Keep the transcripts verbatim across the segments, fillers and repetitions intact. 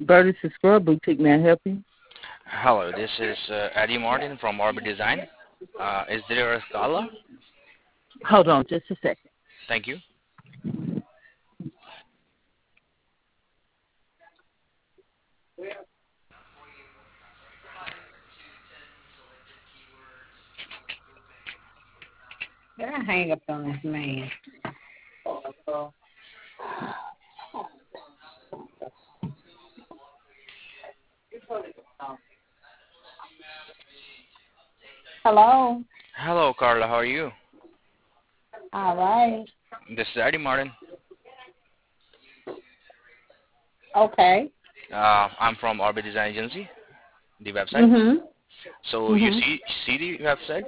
Birdie's Scrub Boutique. May I help you? Hello, this is uh, Eddie Martin from Orbit Design. Uh, is there a Carla? Hold on just a second. Thank you. Did I hang up on this man? Hello. Hello, Carla. How are you? All right. This is Eddie Martin. Okay. Uh, I'm from Orbit Design Agency, the website. Mhm. So you Mhm. see see the website?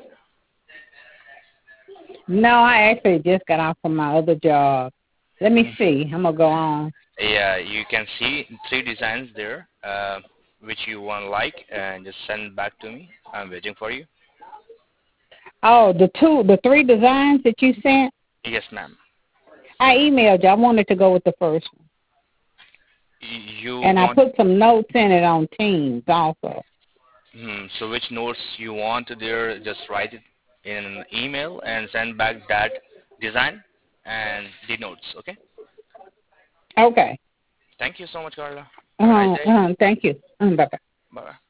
No, I actually just got off from my other job. Let me Mhm. see. I'm gonna go on. Yeah, you can see three designs there, uh, which you want to like, and just send back to me. I'm waiting for you. Oh, the two, the three designs that you sent. Yes, ma'am. I emailed you. I wanted to go with the first one, Y- You and I want put some notes in it on Teams also. hmm, so which notes you want there? Just write it in an email and send back that design and the notes. Okay. Okay. Thank you so much, Carla. Have a nice Uh-huh, day. uh-huh. Thank you. Uh, bye bye. Bye.